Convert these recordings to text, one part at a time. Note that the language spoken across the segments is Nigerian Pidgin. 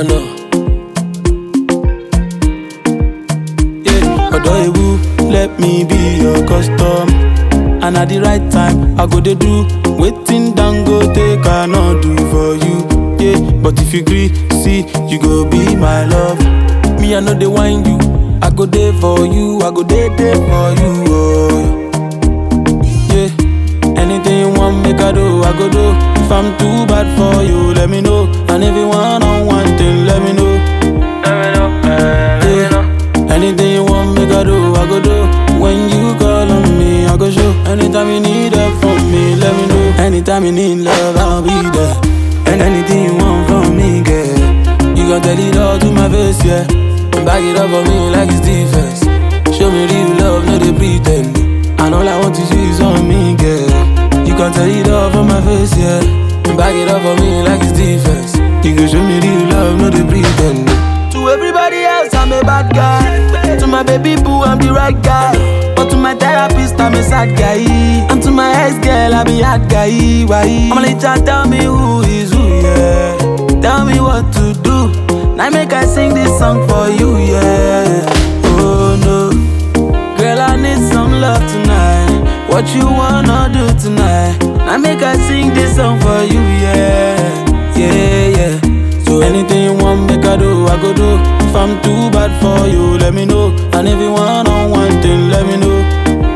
no. Yeah, Odoyewu, let me be your custom. And at the right time, I go dey do wetin Dangote cannot do for you. Yeah, but if you gree, see, you go be my love. Me, I know they whine you. I go there for you. I go there for you. Oh, yeah. Anything you want, make I do. I go do. If I'm too bad for you, let me know. And if you want on one thing, let me know. Yeah. Anything you want, make I do. I go do. When you call on me, I go show. Anytime you need help from me, let me know. Anytime you need love, I'll be there. And anything you want from me, girl, you gon' tell it all to my face, yeah. And back it up for me like it's defense. Show me real love, no they pretend. And all I want to see is on me, girl. You gon' tell it all for my face, yeah. And back it up for me like it's defense. You can show me real love, no they pretend. To everybody else, I'm a bad guy. To my baby boo, I'm the right guy. But to my therapist, I'm a sad guy. And to my ex-girl, I be hard guy. Why? I'ma let you tell me who is who, yeah. Tell me what to do. Now make I sing this song for you, yeah. Oh no, girl, I need some love tonight. What you wanna do tonight? Now make I sing this song for you, yeah. Yeah, yeah. So anything you want, make I do, I go do. If I'm too bad for you, let me know. And if you want on one thing, let me know.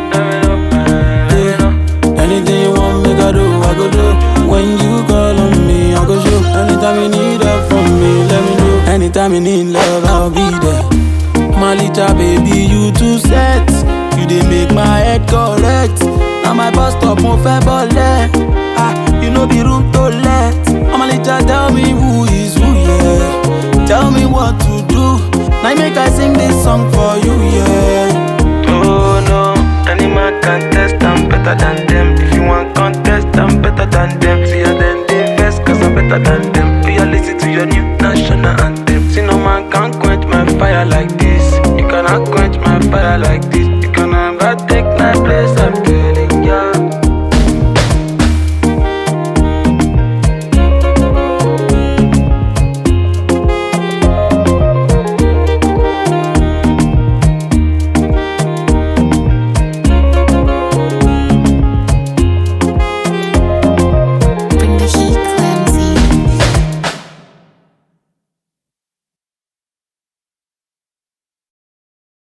Yeah. Anything you want, make I do, I go do. When you call on me, I go show. Anytime you need help from me, let me know. Anytime you need love, I'll be there. My little baby, you too set. You dey make my head correct. Now my bus stop, mo fe bole. Ah, you know be room to let. I'ma let you tell me who is who, yeah. Tell me what to do. Now make I sing this song for you, yeah. Oh no, any man can test, I'm better than them. If you want contest, I'm better than them. See how them they best, cause I'm better than them. Do you listen to your new national anthem? See no man can quench my fire like this. You cannot quench my fire like this. You cannot take my place.